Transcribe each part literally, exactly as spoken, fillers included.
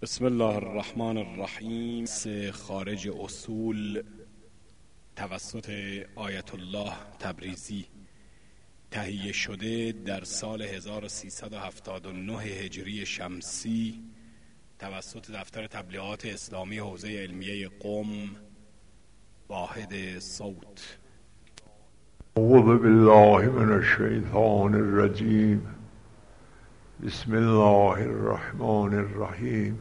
بسم الله الرحمن الرحیم. خارج اصول توسط آیت الله تبریزی تهیه شده در سال هزار و سیصد و هفتاد و نه هجری شمسی توسط دفتر تبلیغات اسلامی حوزه علمیه قم. واحد صوت. اعوذ بالله من الشیطان الرجیم. بسم الله الرحمن الرحیم.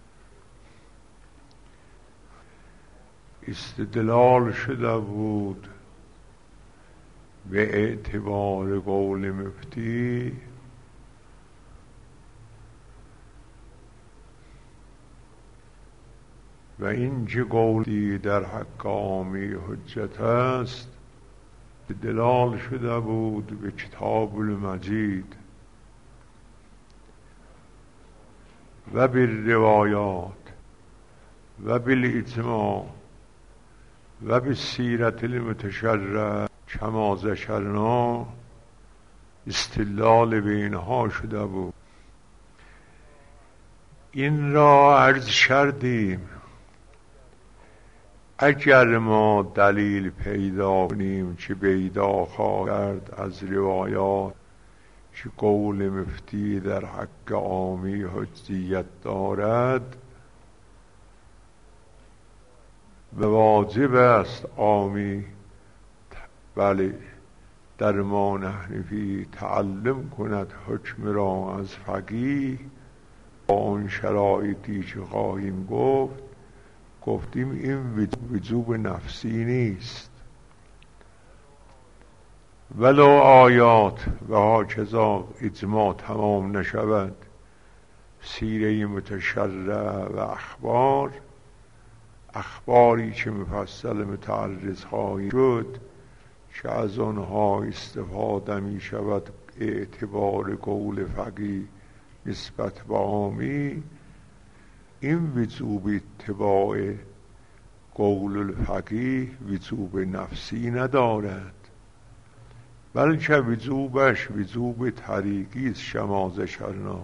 استدلال شده بود به اعتبار قول مفتی و این که قولی در حق عامی حجت است، استدلال شده بود به کتاب المجید و بالروایات و بالاجماع و بالسیرت المتشرع کما ذکرنا. استدلال به اینها شده بود. این را عرض کردیم اگر ما دلیل پیدا کنیم که پیدا خواهد از روایات که قول مفتی در حق عامی حجیت دارد و واجب است عامی بله در ما نحنفی تعلم کند حکم را از فقیه با آن شرایطی که خواهیم گفت. گفتیم این وجوب نفسی نیست، ولو آیات و هاکذا اجماع تمام نشود، سیره متشرع و اخبار اخباری که مفصل متعرض خواهی شد که از آنها استفاده می شود اعتبار قول فقیه نسبت به عامی. این وجوب اتباع قول الفقیه وجوب نفسی ندارد، بلکه وجوبش وجوب طریقی است. شما ذکرنا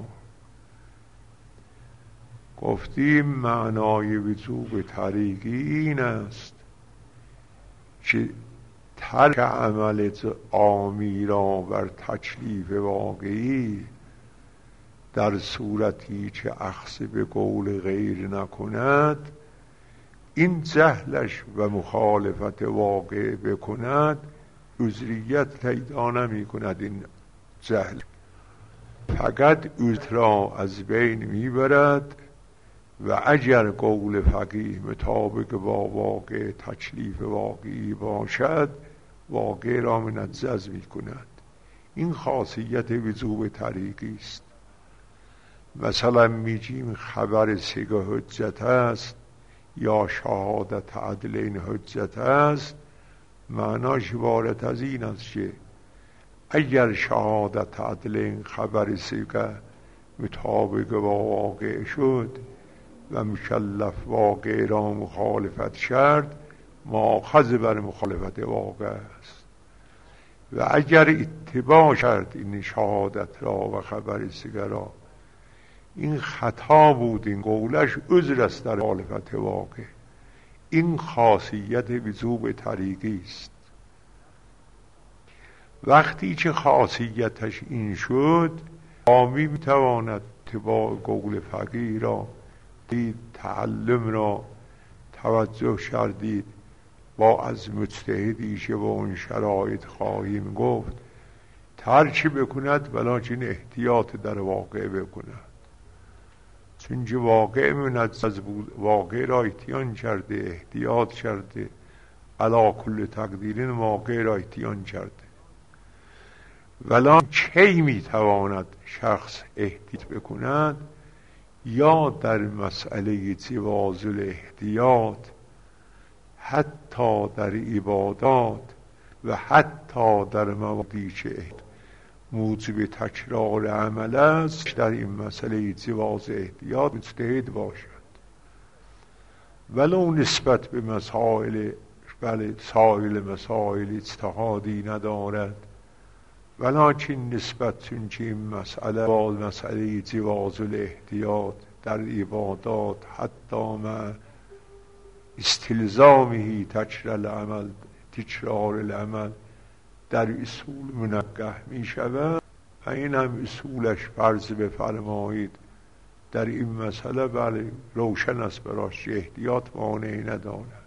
گفتیم معنای وجوب طریقی این است که ترک عمل عامی را بر تکلیف واقعی در صورتی که اخذ به قول غیر نکند، این جهلش و مخالفت واقع بکند، عذریت پیدا نمی کند. این جهل فقط عذر را از بین می برد و اگر قول فقیه مطابق با واقع تکلیف واقعی باشد، واقع را منجز می کند. این خاصیت وجوب طریقی است. مثلا میگیم خبر سگه حجت است یا شهادت عدلین حجت است، معناش عبارت از این است که اگر شهادت عدلین خبر سگه مطابق با واقع شد و مکلف واقع را مخالفت کرد، مؤاخذ بر مخالفت واقع است. و اگر اتباع کرد این شهادت را و خبر سگه را، این خطا بود، این قولش عذر است در مخالفت واقع. این خاصیت وجوب طریقی است. وقتی که خاصیتش این شد، عامی میتواند اتباع قول فقیه را دید، تعلم را توجه کردید با از مجتهدی که با اون شرایط خواهیم گفت ترک بکند، ولکن احتیاط در واقع بکند. چون که واقع منجز بود، واقع را اتیان کرده، احتیاط کرده، علا کل تقدیرین واقع را اتیان کرده. ولی کی میتواند شخص احتیاط بکند؟ یا در مسئله جواز الاحتیاط، حتی در عبادات و حتی در مواردی که موجب تکرار عمل است، در این مسئله جواز احتیاط مجتهد باشد، ولو نسبت به مسائل بله سایر مسائل اجتهادی ندارد، ولکن نسبت چون که این مسئله با مسئله جواز الاحتیاط در عبادات حتی ما استلزامه تکرار العمل تکرار العمل در اصول منگه می شود و این هم اصولش فرض بفرمایید در این مسئله بله روشن است براش احتیاط مانعی ندارد.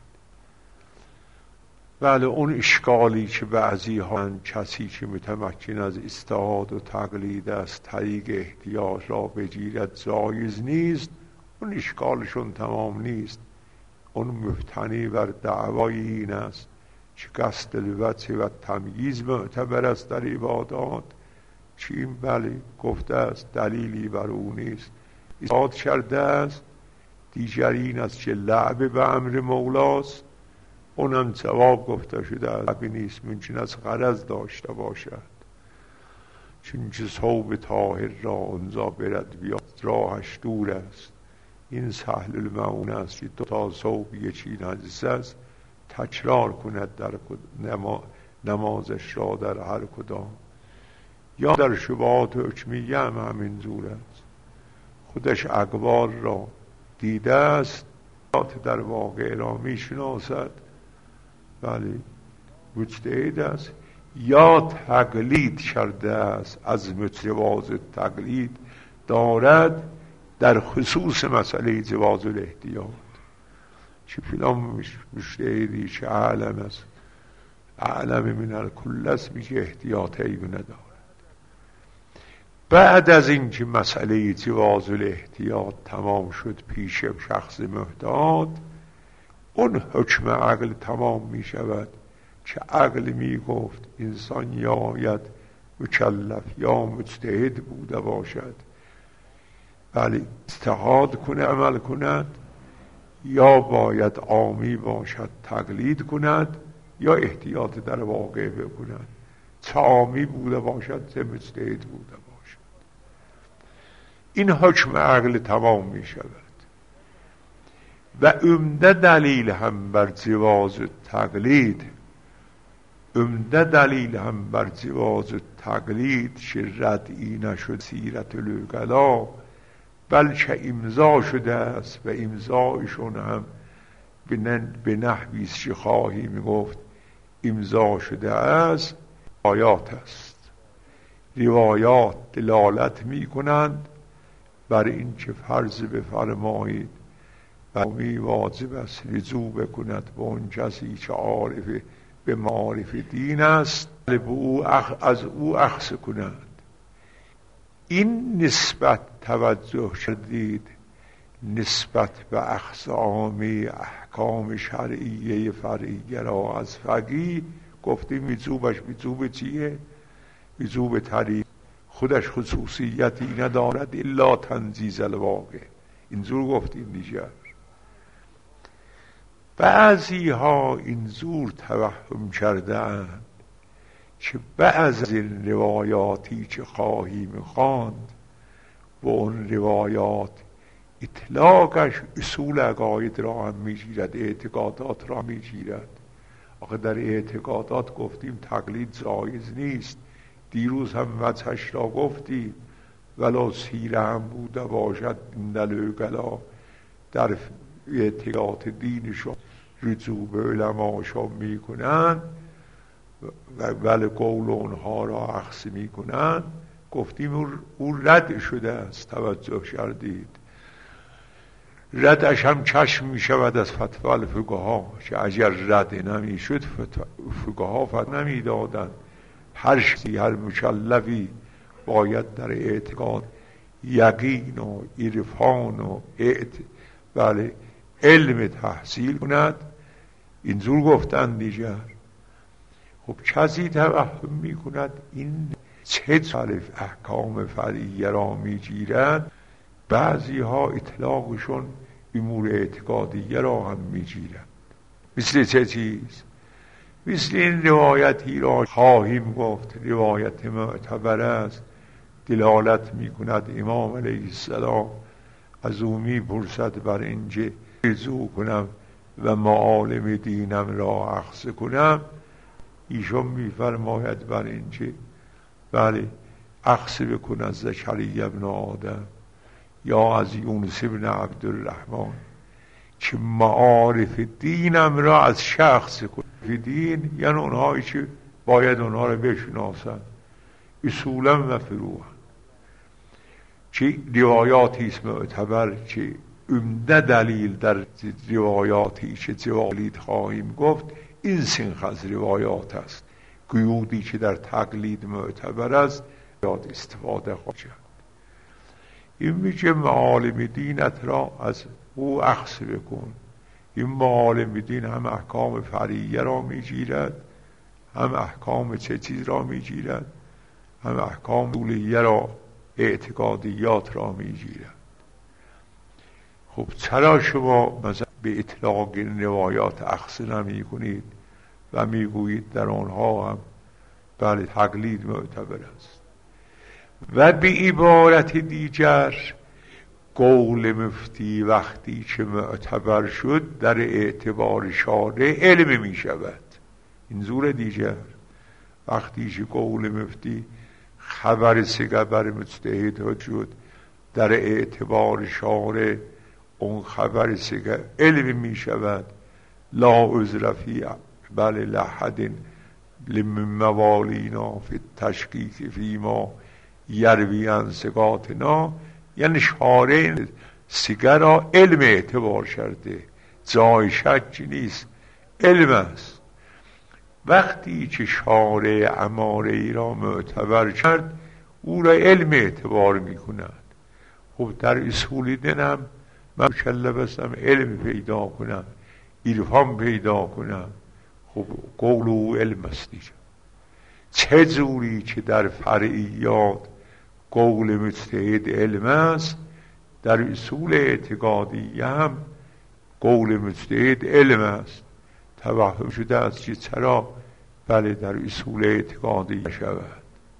بله اون اشکالی که بعضی ها کسی که متمکن از اجتهاد و تقلید است طریق احتیاط را بگیرد جایز نیست، اون اشکالشون تمام نیست. اون مبتنی بر دعوای این است که قصد الوجه و تمییز معتبر است در عبادات، که این بله گفته است دلیلی بر او نیست. اجتهاد کرده است دیگر این است که لعب به امر مولاست، اونم جواب گفته شده است نیست، ممکن است غرض داشته باشد، چون که ثوب طاهر را اونجا برد بیاد راهش دور است. این سهل المعون است که دو تا ثوب یکی نجس است تکرار کند در نمازش را در هر کدام. یا در شبهات حکمیه هم همین جور است، خودش اقوال را دیده است در واقع را می شناسد، ولی مجتهد است یا تقلید کرده است از جواز تقلید دارد در خصوص مسئله جواز الاحتیاط، چه فلان مجتهدی که اعلم است اعلم من الکل است میگه احتیاط عیب ندارد. بعد از اینکه مسئله جواز الاحتیاط تمام شد پیش شخص محتاط، اون حکم عقل تمام می شود که عقل می گفت انسان یا باید مکلف یا مجتهد بوده باشد ولی اجتهاد کنه عمل کند، یا باید عامی باشد تقلید کند، یا احتیاط در واقع بکند. چه عامی بوده باشد چه مجتهد بوده باشد، این حکم عقل تمام می شود. و عمده دلیل هم بر جواز تقلید عمده دلیل هم بر جواز تقلید که ردی نشد سیرت العقلا، بلکه امضا شده است و امضایشون هم به نحوی است که خواهیم گفت امضا شده است. آیات است، روایات دلالت می کنند بر این که فرض بفرمایید و می واجب است رجوع بکند به اون کسی که عارف به معارف دین است، به او اخ از او اخذ کند. این نسبت توجه کردید نسبت به اخذ عامی احکام شرعیه فرعیه را از فقیه گفتیم وجوبش وجوب چیه؟ وجوب طریق، خودش خصوصیتی ندارد الا تنزیز الواقع، اینجور گفتیم دیگر. بعضی ها اینجور توهم کرده اند که بعض از این روایاتی که خواهیم خواند و اون روایات اطلاقش اصول عقاید را هم میگیرد، اعتقادات را میگیرد. آخه در اعتقادات گفتیم تقلید جایز نیست، دیروز هم وجهش را گفتیم، ولو سیره هم بوده باشد دلوگلا در اعتقاد دینشون رجوع به علماشون میکنن و ولی قول اونها را اخذ میکنن. گفتیم او رد شده است، توجه کردید. ردش هم چشم میشود از فتوی الفقها که اگر رد نمیشد فقها فتوا نمیدادند. هر شخصی هر مکلفی باید در اعتقاد یقین و عرفان و اعت... بله علم تحصیل کند. اینجور گفتن دیگر. خب کسی توهم می کند این چه صرف احکام فرعیه را می گیرد، بعضی ها اطلاقشون امور اعتقادیه را هم می گیرد. مثل چه چیز؟ مثل این روایتی را خواهیم گفت روایت معتبر است، دلالت می کند امام علیه السلام از او می پرسد بر اینکه رجوع کنم و معالم دینم را اخذ کنم. ایشون می فرماید بر اینکه بله اخذ بکن از زکریا ابن آدم یا از یونس بن عبدالرحمن که معارف دینم را از شخص کن. دین یعنی اونهایی که باید اونها را بشناسن اصولا و فروعا، چه روایاتی است معتبر که عمده دلیل در روایاتی که جوالید خواهیم گفت این سنخ از روایات است. قیودی که در تقلید معتبر است یاد استفاده خواهد. این میگه معالم دینت را از او اخذ بکن. این معالم دین هم احکام فرعیه را میگیرد، هم احکام چه چیز را میگیرد، هم احکام اصولیه را، اعتقادیات را میگیرد. خب چرا شما مثلا به اطلاق روایات اخذ نمی کنید و میگویید در آنها هم بله تقلید معتبر است؟ و به عبارت دیگر قول مفتی وقتی که معتبر شد در اعتبار شارع علم می شود. این زور دیگر وقتی که قول مفتی خبر سگه بر مجتهد شد در اعتبار شارع اون خبر سگه علم می شود. لا عذر فی بل لحد لمن موالینا فی التشکیک فی ما یروی عن ثقاتنا، یعنی شارع سگه را علم اعتبار کرده، جای شک نیست، علم است. وقتی که شارع اماره ای را معتبر کرد او را علم اعتبار می کند. خب در اصول دینم من مکلف هستم علم پیدا کنم، عرفان پیدا کنم. خب قول او علم است دیگه. چه جوری که در فرعیات قول مجتهد علم است، در اصول اعتقادی هم قول مجتهد علم است. توهم شده است که چرا بله در اصول اعتقادی شود.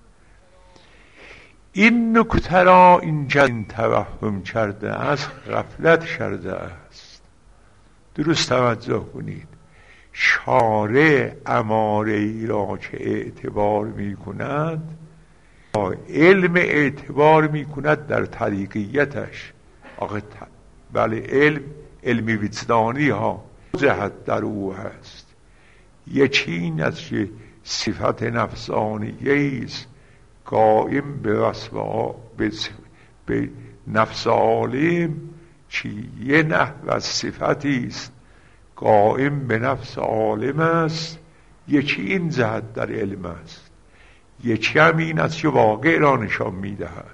این نکته را اینجا این توهم کرده است، غفلت کرده است. درست توجه کنید. شارع اماره ای را که اعتبار می کند علم اعتبار می کند در طریقیتش. آخه بله علم علمی وجدانی ها جهت در او هست. یکی این است که صفت نفسانیه است قائم به وصف به نفس عالم، چی یه نحو از صفتی است قائم به نفس عالم است. یکی این جهت در علم است. یکی هم این است که واقع را نشان میدهد.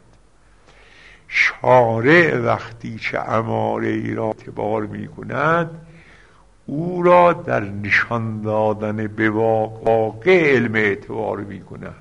شارع وقتی که اماره ای را اعتبار می کند او را در نشان دادن به واقع علم اعتبار می کند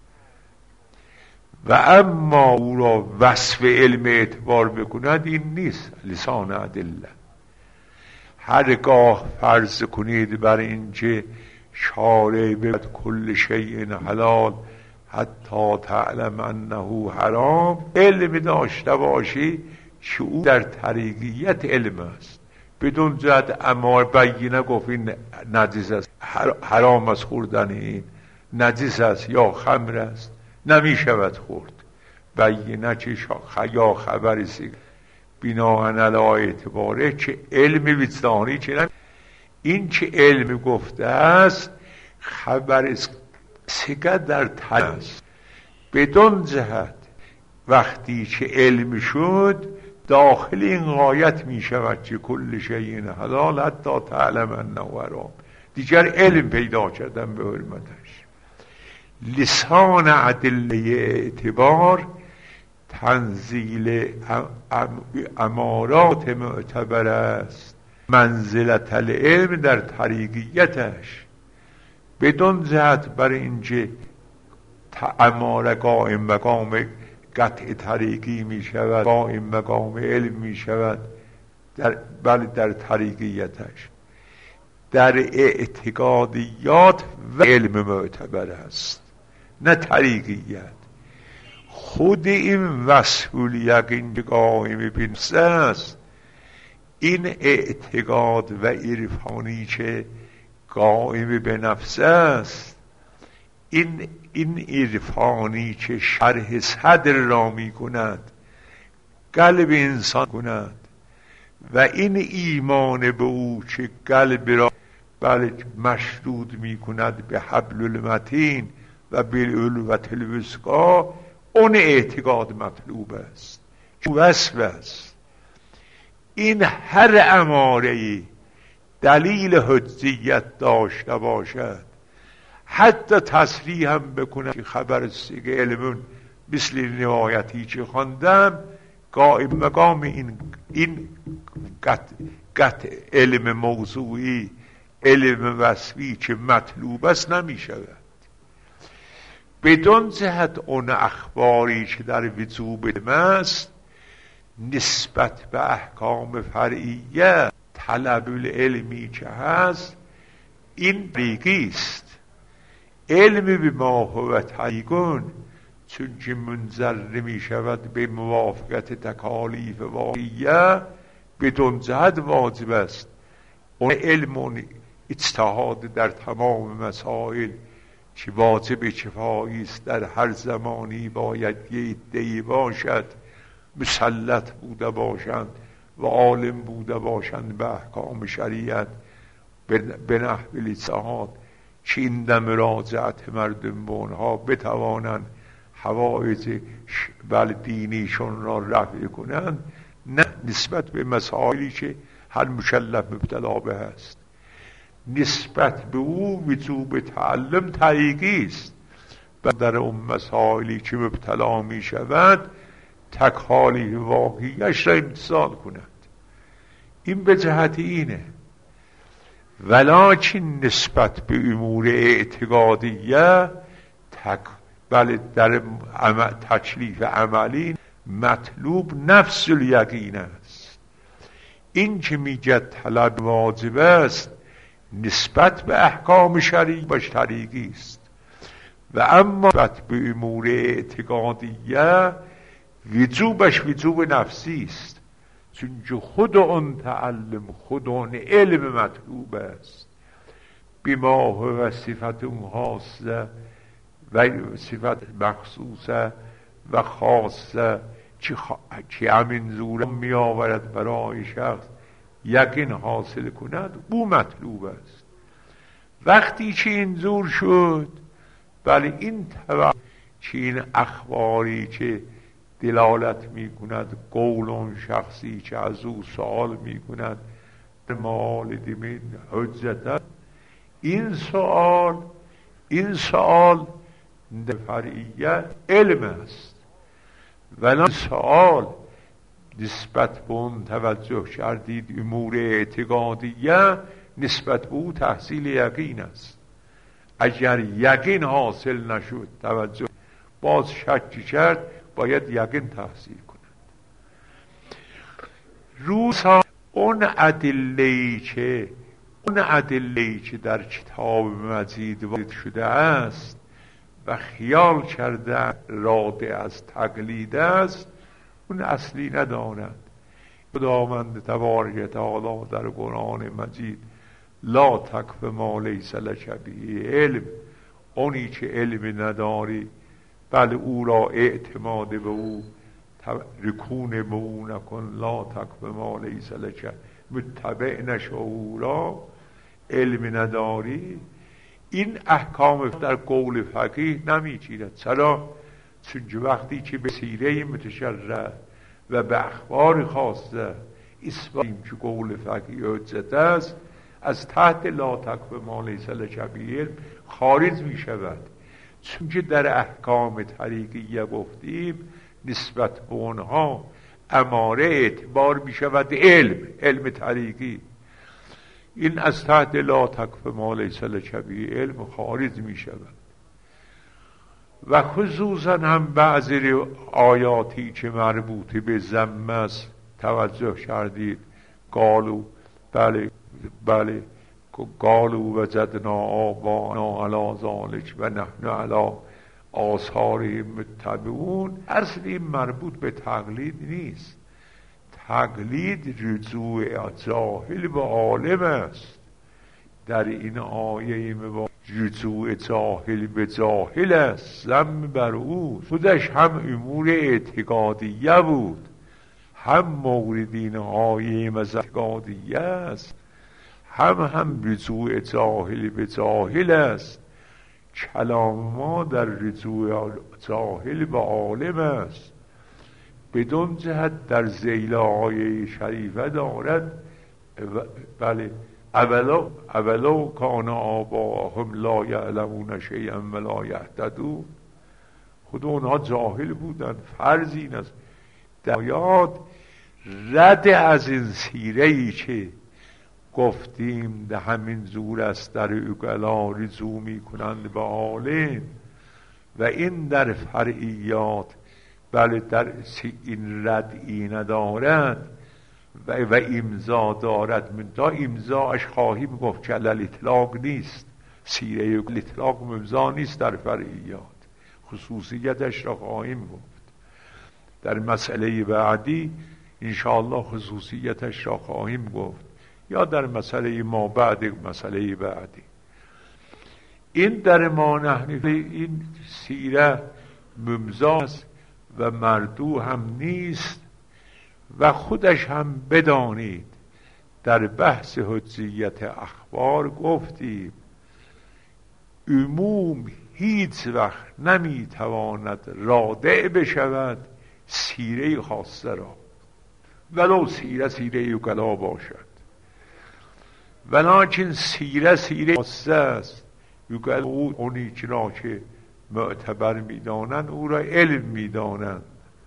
و اما او را وصف علم اعتبار بکند این نیست. لسان ادله. هرگاه فرض کنید بر اینکه شارع بگوید کل شیء حلال حتی تعلم انه حرام، علم داشته باشی که او در طریقیت علم است، بدون جد امار بینه گفت این نجس است، حرام است خوردن، این نجس است یا خمر است نمی شود خورد. بینه چه یا خبر سی بناهن علی اعتباره که علم وجدانی چه این که علم گفته است خبر سگه در تنس بدون جهت وقتی که علم شد داخل این غایت می شود که کل شیء حلال حتی تعلم انه حرام. دیگر علم پیدا کردن به حرمتش. لسان ادله اعتبار تنزیل امارات معتبر است، منزلت العلم در طریقیتش، بدون جهت بر اینکه اماره قائم مقام قطع طریقی می شود، قائم مقام علم می شود، در بله در طریقیتش. در اعتقادیات و علم معتبر است نه طریقیت. خود این وصف الیقین قائم بنفس است، این اعتقاد و عرفانی که قائم به نفس است، این این عرفانی که شرح صدر را می کند قلب انسان کند و این ایمان به او که قلب را بله مشدود می کند به حبل المتین و بالعلوة الوثقی، اون اعتقاد مطلوب است، وصف است. این هر اماره دلیل حجیت داشته باشد، حتی تصریح هم بکنم که خبر سیگ علمون مثل نهایتی که خواندم قائم مقام این این قطع, قطع علم موضوعی، علم وصفی که مطلوب است نمی شود. بدون جهت اون اخباری که در وجوب است نسبت به احکام فرعیه طلب العلمی که هست این بیگی است. علم به ما هو تیگون چون که منظر نمی شود به موافقت تکالیف واقعیه بدون جهت واجب است. اون علم اون اجتهاد در تمام مسائل که واجب کفایی است در هر زمانی باید یه عده‌ای باشد مسلط بوده باشند و عالم بوده باشند به احکام شریعت به نحو الاجتهاد که این در مراجعت مردم به اونها بتوانند حوائج بل دینیشون را رفع کنند، نه نسبت به مسائلی که هر مکلف مبتلا به است. نسبت به او وجوب تعلم طریقی است و در اون مسائلی که مبتلا می شود تکالیف واقعیش را امتثال کند. این به جهت اینه. ولکن نسبت به امور اعتقادیه تک بله در عمل تکلیف عملی مطلوب نفس الیقین است. این که میگه طلب واجب است نسبت به احکام شرعی باش طریقی است و اما نسبت به امور اعتقادیه وجوبش وجوب نفسی است، چون خود اون تعلم خود اون علم مطلوب است. بما هو صفت خاصه و صفت مخصوصه و خاصه که همین زور می آورد برای شخص یقین حاصل کند، او مطلوب است. وقتی که این زور شد بله این توقع که این اخباری که دلالت می کند قول اون شخصی که از او سوال می کند مال دیمین حجت، این سوال این سوال فرعیه علم است، ولی سوال نسبت به اون توجه کردید امور اعتقادیه نسبت به او تحصیل یقین است. اگر یقین حاصل نشد توجه باز شکی کرد باید یقین تحصیل کند. روزها اون ادله‌ای که اون ادله‌ای که در کتاب مجید وارد شده است و خیال کرده راده از تقلید است اون اصلی ندارد. خداوند تبارک تعالی در قرآن مجید لا تکف ما لیس لک به علم، اونی که علم نداری بله او را اعتماد به او رکون به او نکن. لا تکف ما لیس لک، متبع نشو او را، علم نداری. این احکام در قول فقیه نمیگیرد. چرا؟ چون وقتی که به سیره متشرع و به اخبار خاصه اثباتیم که قول فقیه حجت است، از تحت لا تکف ما لیس لک به علم خارج می شود. چون که در احکام طریقیه گفتیم نسبت به اونها اماره اعتبار می شود علم علم طریقی. این از تحت لا تکف ما لیس لک به علم خارج می شود. و خصوصا هم بعضی آیاتی که مربوط به ذم است توجه کردید. قالو بله بله قالو وجدنا آبانا علی ذلک و نحن علی آثارهم متبعون. اصل این مربوط به تقلید نیست. تقلید رجوع جاهل به عالم است. در این آیه مبارک رجوع جاهل به جاهل است، ذم بر او خودش هم امور اعتقادیه بود، هم موردین های مزدگادی است، هم هم رجوع جاهل به جاهل است. کلام ما در رجوع جاهل به عالم است. بدون جهت در ذیل آیه شریفه دارد بله اولا اولا کان آباهم لا یعلمون شیئا ولا یهتدون. خود اونها جاهل بودند. فرض این است در آیات رد از این سیره‌ای که گفتیم ده همین زور است در اگلا رجوع می کنند به عالم و این در فرعیات بله در این ردی ندارد و, و امضا دارد. من تا امضاش خواهیم گفت که علل اطلاق نیست. سیره اطلاق امضا نیست در فرعیات، خصوصیتش را خواهیم گفت در مسئله بعدی انشاءالله. خصوصیتش را خواهیم گفت یا در مسئله ما بعد مسئله بعدی. این در ما نحن این سیره ممزاست و مردو هم نیست و خودش هم بدانید در بحث حجیت اخبار گفتیم عموم هیچ وقت نمیتواند رادع بشود سیره خاصه را، ولو سیره سیره اگلا باشد. ولیکن سیره سیره خاصه است. اگلا اونی را که معتبر میدانند او را علم میدانند.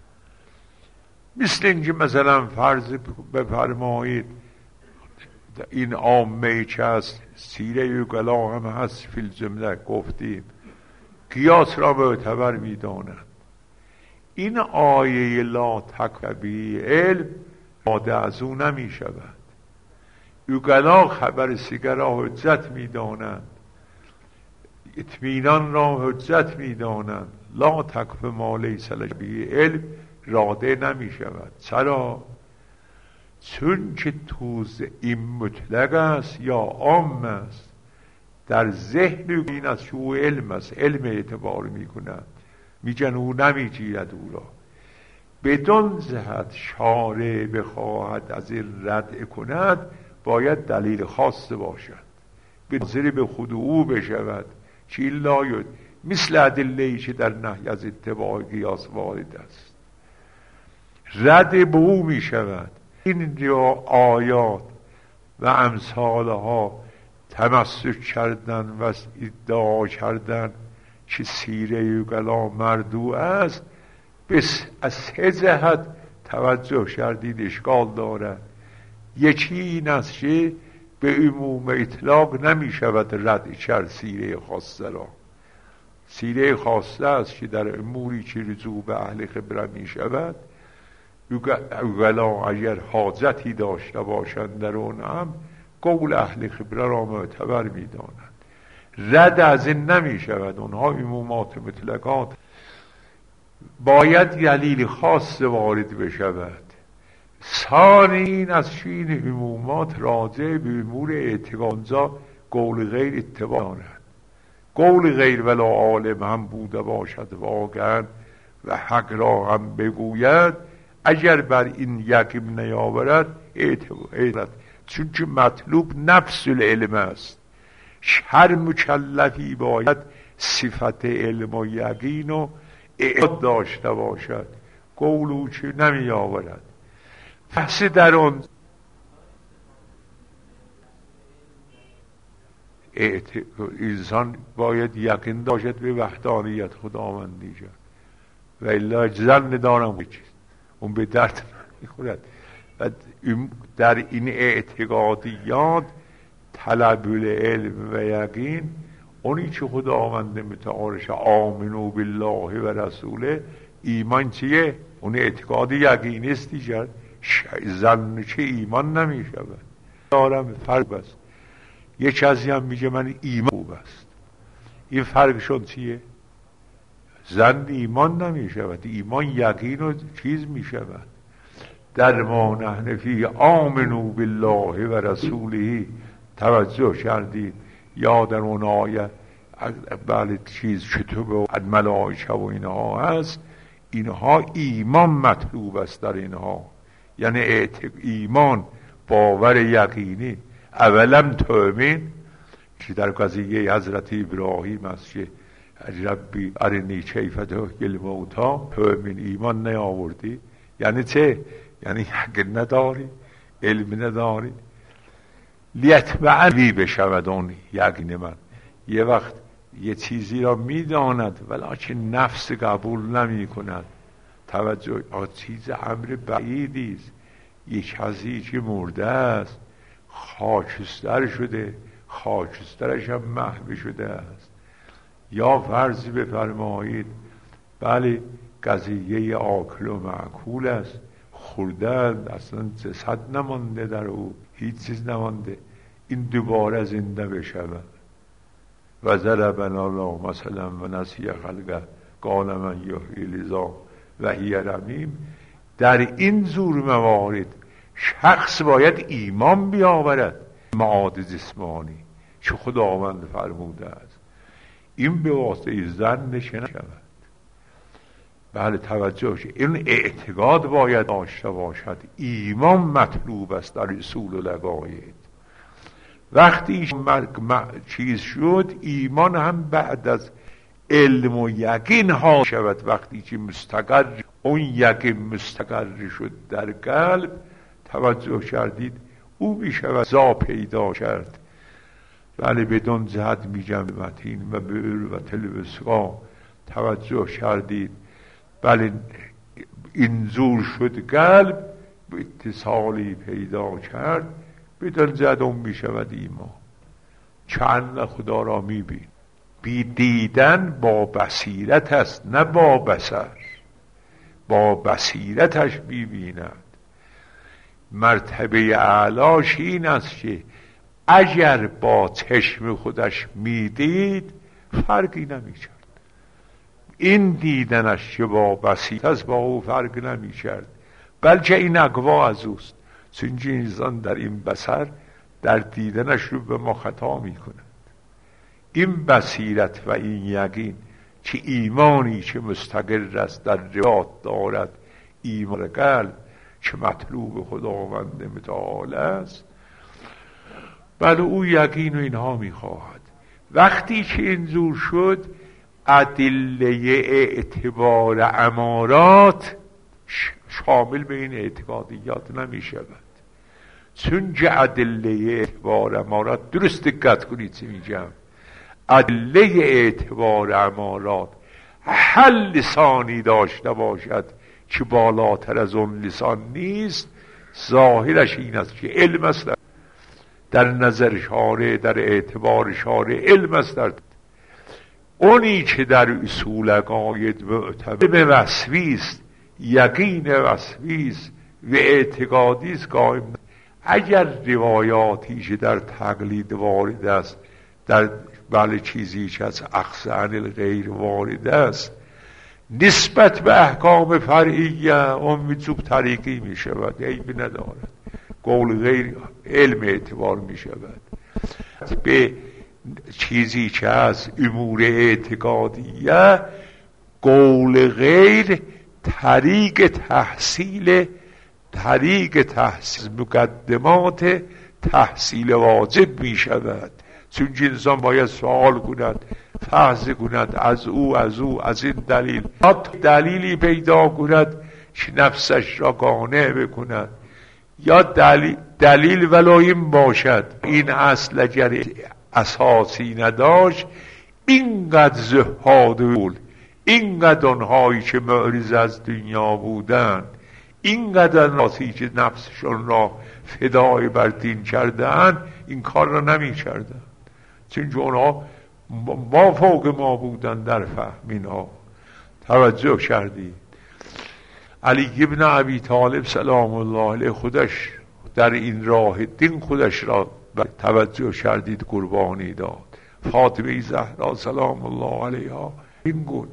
مثل اینکه مثلا فرض بفرمایید این عامه که از سیره اگلا هم هست فی الجمله گفتیم قیاس را معتبر میدانند. این آیه لا تکبی علم عاده از او نمی شود. اگلا خبر سیگر را حجت می دانند، اطمینان را حجت می دانند. لا تکف ما لیس لک به علم راده نمی شود. چرا؟ چون که توز این مطلق است یا عام است. در ذهن این از شو علم است، علم اعتبار می کند، می جن او نمی جیرد او را. بدون جهت شارع بخواهد از این رد کند باید دلیل خاص باشد، به نظر به خود او بشود که این لایود مثل ادله‌ای که در نهی از اتباع قیاس وارد است رد به او می شود. این آیات و امثالها تمسک کردن و ادعا کردن که سیره اگلا مردوع است بس از سه جهت توجه کردید اشکال دارد. یکی این است که به عموم اطلاق نمی شود رد کرد سیره خاصه را. سیره خاصه است که در اموری که رجوع به اهل خبره می شود اگلا اگر حاجتی داشته باشند در اون هم قول اهل خبره را معتبر می دانند. رد از این نمی شود. اونها عمومات مطلقات باید دلیل خاص وارد بشود. ثانی این از شین عمومات راجع به امور اعتقادی قول غیر اتباع دارد. قول غیر ولو عالم هم بوده باشد واقعا و حق را هم بگوید اگر بر این یقین نیاورد اعتبارد، چون که مطلوب نفس العلم است. هر مکلفی باید صفت علم و یقین و اعتقاد داشته باشد. قول او که نمی آورد بحث در اون انسان باید یقین داشت به وحدانیت خداوندی جان و الا زن دارم اون به درد میخورد. و در این اعتقادیات طلب العلم و یقین اونی که خداوند متعالش آمنو بالله و رسوله ایمان چیه؟ اون اعتقاد یقینی است دیگر. زن چه ایمان نمی شود. دارم فرق است. یه کسی هم میگه من ایمان خوب است. این فرقشون چیه؟ زن ایمان نمی شود، ایمان یقین و چیز می شود. در ما نحن فی آمنو بالله و رسوله توجه کردید یا در اون آیه بله چیز کتب و ملائکه و اینها هست. اینها ایمان مطلوب است در اینها. یعنی ایمان، باور یقینی. اولم تؤمن که در قضیه حضرت ابراهیم است که ربی ارنی کیف تحیی الموتی، تؤمن ایمان نیاوردی یعنی چه؟ یعنی یقین نداری، علم نداری. لیتبع بی بشود اون یقین من. یه وقت یه چیزی را میداند ولیکن نفس قبول نمی کند. توجه، آن چیز امر بعیدی است. یک کسی که مرده است، خاکستر شده، خاکسترش هم محو شده است. یا فرضی بفرمایید بله قضیه آکل و معکول است، خوردن اصلا جسد نمانده در او، هیچ چیز نمانده، این دوباره زنده بشود. و ضربنا الله مثلا و نسی خلقه قال من یحیی العظام و هی رمیم. در این زور موارد شخص باید ایمان بیاورد معاد جسمانی که خداوند فرموده است. این به واسطه ظن نشود. بله توجه، این اعتقاد باید داشته باشد. ایمان مطلوب است در اصول و لقاید. وقتی چیز شد ایمان هم بعد از علم و یقین ها شود. وقتی که مستقر اون یقین مستقر شد در قلب، توجه کردید، او میشود زا پیدا کرد. بله بدون جهد میگم متین و بر و تلوسقا. توجه کردید، بله این زور شد قلب، اتصالی پیدا کرد، بدون جهد اون میشود ایمان. چند خدا را میبین. بی دیدن با بصیرت است، نه با بصر. با بصیرتش میبیند. مرتبه اعلاش این است که اگر با چشم خودش میدید فرقی نمیکرد. این دیدنش که با بصیرت است با او فرق نمیکرد، بلکه این اقوا از اوست. چون انسان در این بصر در دیدنش رو به ما خطا میکند. این بصیرت و این یقین که ایمانی که مستقر است در روات دارد، ایمان قلب که مطلوب خداوند متعال است، بله او یقین و اینها میخواهد. وقتی که اینجور شد ادله اعتبار امارات شامل به این اعتقادیات نمیشود. چون که ادله اعتبار امارات، درست دقت کنید چی میگم، ادله اعتبار امارات هر لسانی داشته باشد که بالاتر از اون لسان نیست، ظاهرش این است که علم است. در نظر شارع، در اعتبار شارع علم است. در اونی که در اصول عقاید معتبر به وصفی است، یقین وصفی است و اعتقادی است قائم. اگر روایاتی که در تقلید وارد است، در بله چیزی که از اخذ عن الغیر وارد است، نسبت به احکام فرعیه اون میچوب طریقی می شود، عیبی ندارد. قول غیر علم اعتبار می شود. به چیزی که از امور اعتقادیه، قول غیر طریق تحصیل طریق تحصیل مقدمات تحصیل واجب می شود. چون انسان باید سوال کند، فحص کند از او از او از این دلیل، حتی دلیلی پیدا کند که نفسش را قانع بکند. یا دلیل, دلیل ولاییم باشد این اصل اگر اساسی نداشت، اینقدر زهاد و اینقدر آنهایی که معرض از دنیا بودند، اینقدر ناسی که نفسشون را فدای بر دین کردن، این کار را نمی کردن. چون اونها ما فوق ما بودن در فهم اینها. توجه کردید. علی ابن ابی طالب سلام الله علیه خودش در این راه دین خودش را توجه کردید قربانی داد. فاطمه زهرا سلام الله علیها این گفت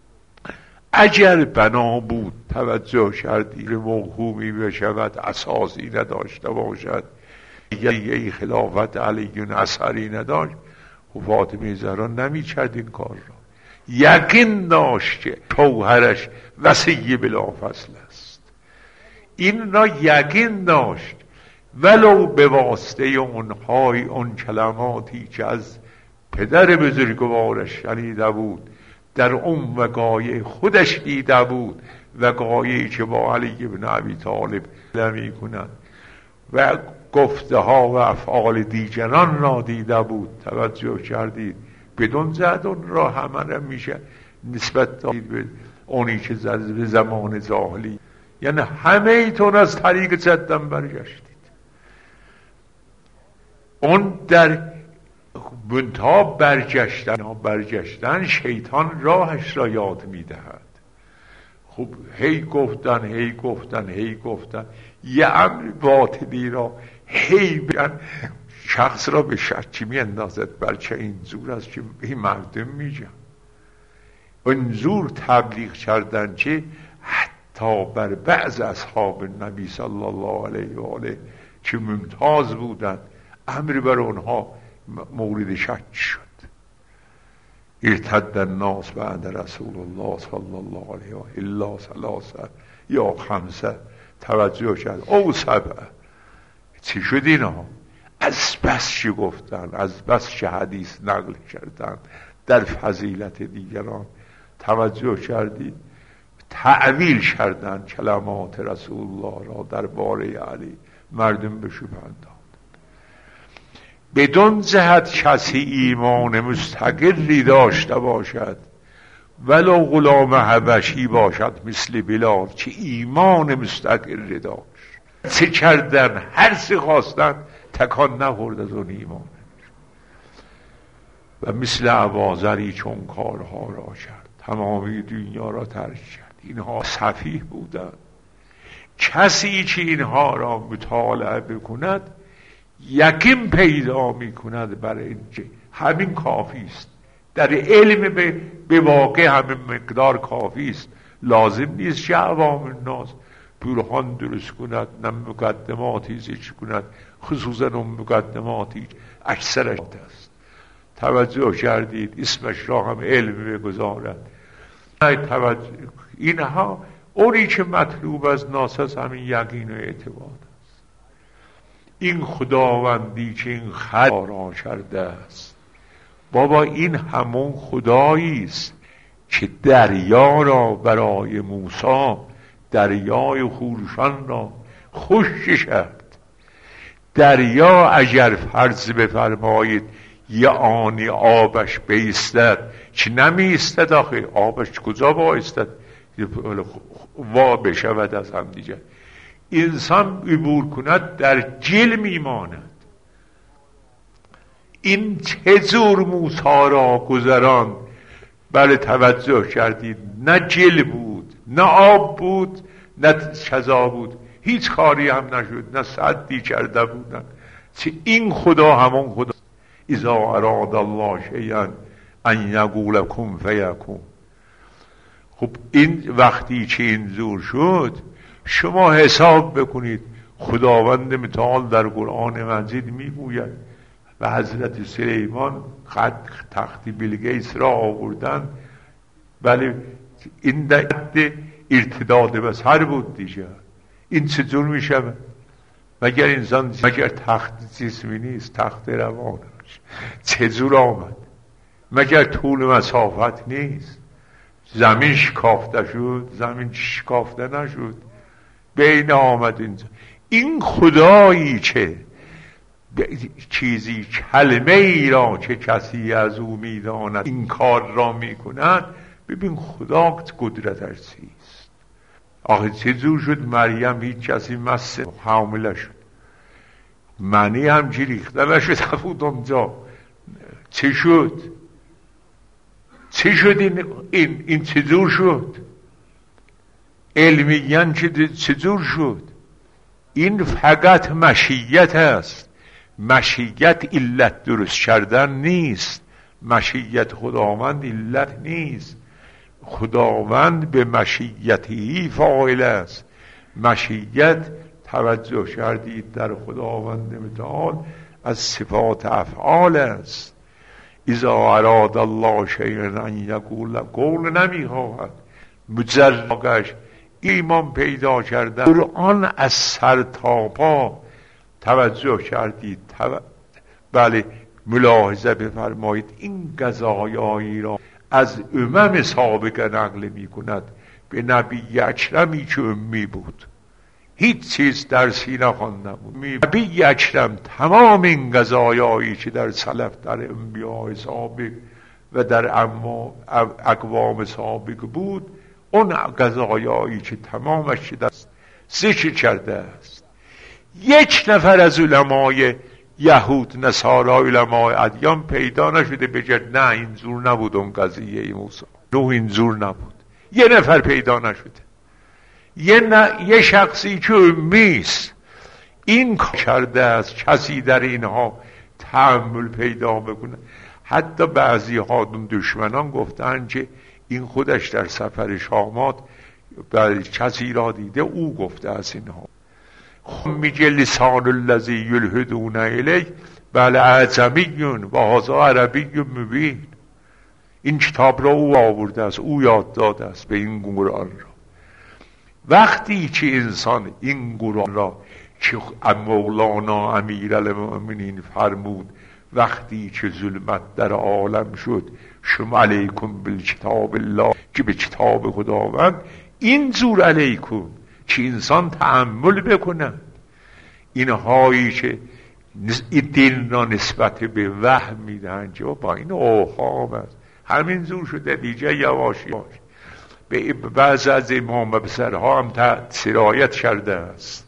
اگر بنا بود توجه کردید موهومی بشود، اساسی نداشته باشد، یه خلافت علی اثری نداشت، فاطمه زهرا نمی کرد این کار را. یقین داشت که شوهرش وصی بلا فصل است. این را یقین داشت ولو به واسطه اونهای اون کلماتی که از پدر بزرگوارش شنیده بود، در اون وقایع خودش دیده بود، وقایعی که با علی بن ابی طالب نمی کنند و گفته ها و افعال دیگران را دیده بود. توجه کردید؟ بدون زد اون را همه را میشه نسبت داد به اونی که به زمان جاهلی، یعنی همه ایتون از طریق جدن برگشتید. اون در منتها برگشتن برگشتن شیطان راهش را یاد میدهد. خب هی گفتن هی گفتن هی گفتن یه امر باطلی را هی بیان شخص را به شکی می اندازد. برچه این زور است که این مردم میجن این زور تبلیغ کردن که حتی بر بعض اصحاب نبی صلی الله علیه و آله که ممتاز بودند امر بر اونها مورد شک شد. ارتد الناس بعد رسول الله صلی الله علیه و الا ثلاثه یا خمسه. توجه کرد او سبعه. چی شد اینا؟ از بس چی گفتن، از بس چه حدیث نقل کردن در فضیلت دیگران. توجه کردید؟ تعویل کردن کلمات رسول الله را در باره علی، مردم به شبهه انداختن. بدون جهت کسی ایمان مستقلی داشته باشد ولو غلام حبشی باشد مثل بلال که ایمان مستقلی داشت، چه کردن هر چه خواستن تکان نخورد از اون ایمان، و مثل ابوذری چون کارها را کرد، تمامی دنیا را ترک کرد. اینها سفیه بودند. کسی که اینها را مطالعه بکند یقین پیدا می کند برای اینکه همین کافی است. در علم به, به واقع همین مقدار کافی است. لازم نیست که عوام الناس برهان درست کند، نه مقدماتی ذکر کند، خصوصا اون مقدماتی اکثرش است. توجه کردید؟ اسمش را هم علم بگذارد. توجه اینها اونی که مطلوب از ناس است همین یقین و اعتقاد. این خداوندی که این خدا را کرده است، بابا این همون خدایی است که دریا را برای موسی، دریای خروشان را خشک کرد. دریا اگر فرض بفرمایید یه آنی آبش بیستد که نمیستد، آخه آبش کجا بایستد؟ وا بشود از هم دیگر. انسان عبور کند در جل میماند. این چه جور موسی را گذران؟ بله توجه کردید؟ نه جل بود، نه آب بود، نه کذا بود، هیچ کاری هم نشد، نه سدی کرده بودن. چه این خدا همون خدا اذا اراد الله شیئا ان یقول کن فیکون. خب این وقتی که این زور شد، شما حساب بکنید. خداوند متعال در قرآن مجید میگوید و حضرت سلیمان قد تخت بلقیس را آوردن، ولی این حد ارتداد بصر بود دیگه. این چطور میشه؟ مگر انسان مگر تخت جسمی نیست، تخت روانش چجور آمد؟ مگر طول مسافت نیست؟ زمین شکافته شد؟ زمین شکافته نشد، بین آمد اینجا. این خدایی که چیزی کلمه ای را که کسی از او میداند این کار را میکند، ببین خدا قدرتش چیست. آخه چجور شد مریم هیچ کسی مست حامله شد؟ منی هم که ریخته نشده بود اونجا. چه شد؟ چه شد این این, این چجور شد؟ علمیاً چجور شد؟ این فقط مشیت است. مشیت علت درست کردن نیست. مشیت خداوند علت نیست. خداوند به مشیتی فاعل است. مشیت توجه کردید در خداوند متعال از صفات افعال است. اذا اراد الله شیئا ان یقول، قول نمیخواهد، مجرقش ایمان پیدا کردن. قرآن از سر تا پا توجه کردید تو... بله ملاحظه بفرمایید این قضایایی را از امم سابقه نقل می کند به نبی اکرمی که امی بود، هیچ چیز درسی نخوانده بود. نبی اکرم تمام این قضایایی که در سلف در انبیاء سابق و در اما اقوام سابق بود، اون قضایایی که تمامش دست ذکر کرده است. یک نفر از علمای یهود نصارا علمای ادیان پیدا نشده بگه نه اینجور نبود اون قضیه موسی، نه اینجور نبود. یه نفر پیدا نشده. یه, ن... یه شخصی که امیست این کرده است کسی در اینها تأمل پیدا بکنه. حتی بعضی ها دشمنان گفتن که این خودش در سفر شامات بر کسی را دیده او گفته از اینها. میگه لسان الذی یلحدون الیه بله اعجمیون و هذا عربی مبین. این کتاب را او آورده است، او یاد داده است به این قرآن را. وقتی که انسان این قرآن را که مولانا امیرالمؤمنین فرمود وقتی که ظلمت در عالم شد شما علیکم بالکتاب الله که به کتاب خداوند، این زور علیکم که انسان تأمل بکنه اینهایی که دین را نسبت به وهم میدن که با این اوهام است همین زور شده دیگه یواش یواش به بعض از امام بسرها هم سرایت کرده است.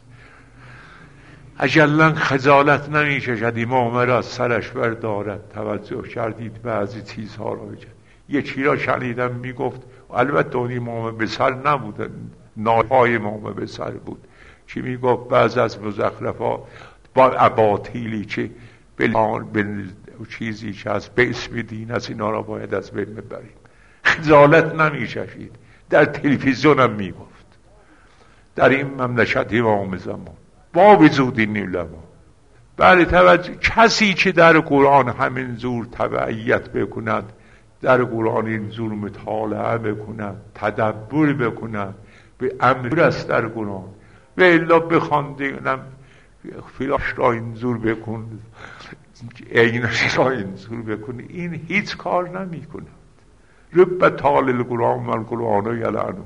اجلا خجالت نمیکشد امام را سرش بردارد. توجه کردید بعضی چیزها را بگه. یکی را شنیدم میگفت، البته اون امام بسر نبود، نایهای امام بسر بود، که میگفت بعض از مزخرفات با اباطیلی که به چیزی که از به اسم دین از اینا را باید از بین ببریم. خجالت نمیکشید. در تلویزیون هم میگفت در این مملکت امام زمان با وجود این علما. بله توجه، کسی که در قرآن همین زور تبعیت بکند، در قرآن این زور مطالعه بکند، تدبر بکند، به امر است در قرآن و الا بخواندنم فلاش را این زور بکن اینش را این زور بکن، این هیچ کار نمی کند. رب طال القرآن و القرآن یلعنه.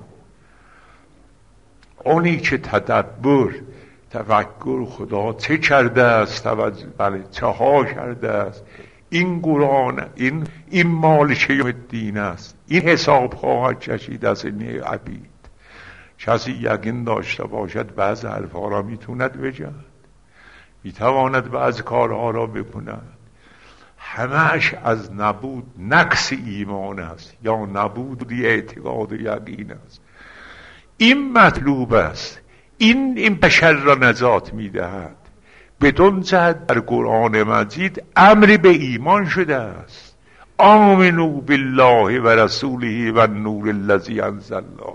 اونی که تدبر تفکر خدا چه کرده است، بله چه ها کرده است، این قرآن این این مال شیوع دین است، این حساب خواهد کشید از این عبید. کسی یقین داشته باشد بعض حرفها را میتوند بجد، میتواند بعض کارها را بکند. همهش از نبود نقص ایمان است یا نبودی اعتقاد و یقین است. این مطلوب است. این این بشر را نجات میدهد. بدون جهت در قرآن مجید امر به ایمان شده است. آمنوا بالله و رسوله و النور الذی انزلنا.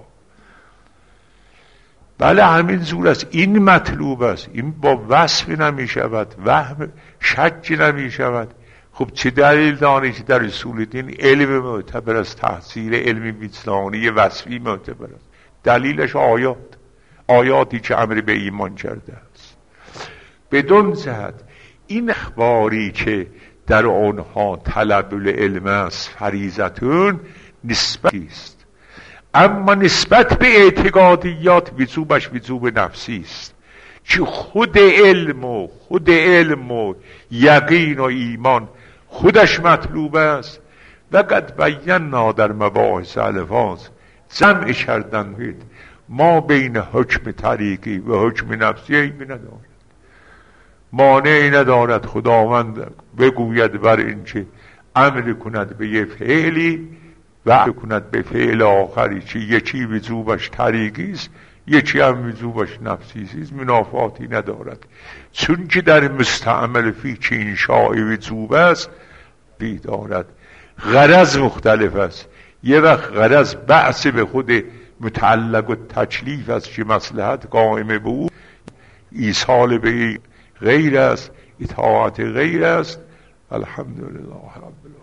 بله همین زور است. این مطلوب است. این با وصف نمی شود، وهم شک نمی شود. خب چه دلیل دانی که در رسول دین علم معتبر است، تحصیل علم وجدانی وصفی معتبر است؟ دلیلش آیات، آیاتی که امر به ایمان کرده است. بدون جهت این اخباری که در آنها طلب العلم است فریضتون نسبتی است، اما نسبت به اعتقادیات وجوبش وجوب نفسی است که خود علم و خود علم و یقین و ایمان خودش مطلوب است. و قد بینا در مباحث الفاظ جمع کردن بید ما بین حکم طریقی و حکم نفسی ایمی ندارد، مانعی ندارد خداوند بگوید بر این که امر کند به یه فعلی و کند به فعل آخری که یکی وجوبش طریقی است یکی هم وجوبش نفسی است، منافاتی ندارد. چون که در مستعمل فی که انشاء وجوب است بی دارد. غرض مختلف است. یه وقت غرض بحث به خود متعلق و تکلیف است که مصلحت قائمه به او، ایصال به غیر است، اطاعت غیر است. الحمدلله رب العالمین.